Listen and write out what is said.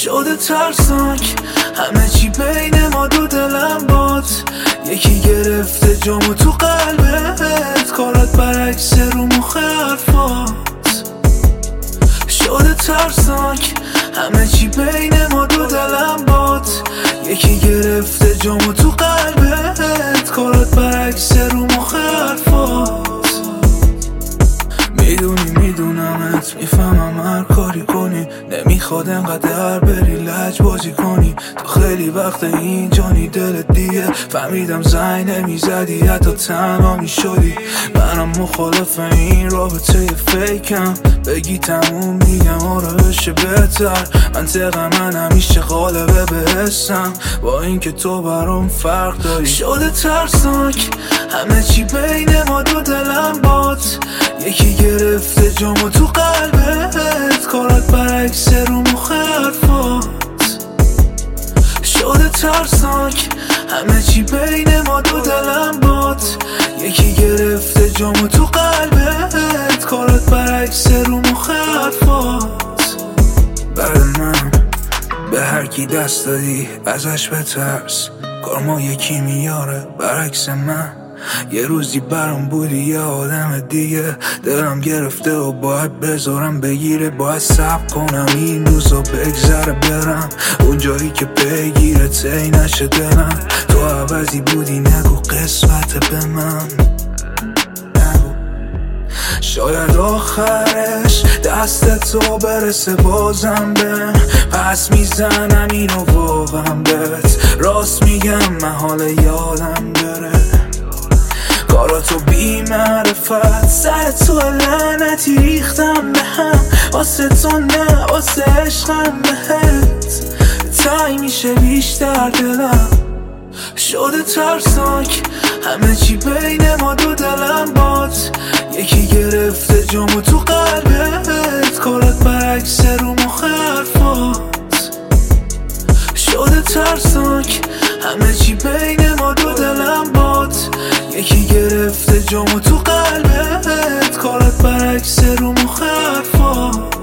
شده ترسناک همه چی بین ما دو دلم باد. یکی گرفته جامو تو قلبت، کارات برعکس رو مخ حرفات. شده ترسناک همه چی بین ما دو دلم باد. یکی گرفته جامو تو قلبت، کارات برعکس رو مخ حرفات. میدونمت میفهمم هر کاری کنی، نمیخواد انقدر بری لج بازی کنی. تو خیلی وقت اینجانی دلت دیگه، فهمیدم زنگ نمیزدی حتی تنها میشدی. منم مخالف این رابطه فیکم، بگی تموم میگم آره بشه بهتر. منطق من همیشه غالبه به حسم، با اینکه تو برام فرق داری. شده ترسناک همه چی بین ما دو دلم باد. یکی گرفته جامو تو قلبت، کارات برعکس رو مخ حرفات. شده ترسناک همه چی بین ما دو دلم باد. یکی گرفته جامو تو قلبت، کارات برعکس رو مخ حرفات. بعد من به هر کی دست دادی ازش بترس، کارما یکی میاره برعکس من. یه روزی برام بودی یه آدم دیگه، دلم گرفته و باید بذارم بگیره. باید صبر کنم این روزا بگذره برم اونجایی که بگیره تی نشه دلم. تو عوضی بودی نگو قسمت به من، نگو. شاید آخرش دست تو برسه بازم بهم، پس میزنم اینو واقعا بهت راست میگم، من حال یادم بره. کاراتو بی معرفت سر تو لعنتی ریختم به هم، واسه تو نه واسه عشقم بهت تای میشه بیشتر دلم. شده ترسناک همه چی بین ما دو دلم باد. یکی گرفته جامو تو قلبت، کارات برعکس رو مخ حرفات. شده ترسناک همه چی بین ما دو دلم باد. یکی گرفته جامو تو قلبت، کارات برعکس رو مخ حرفات.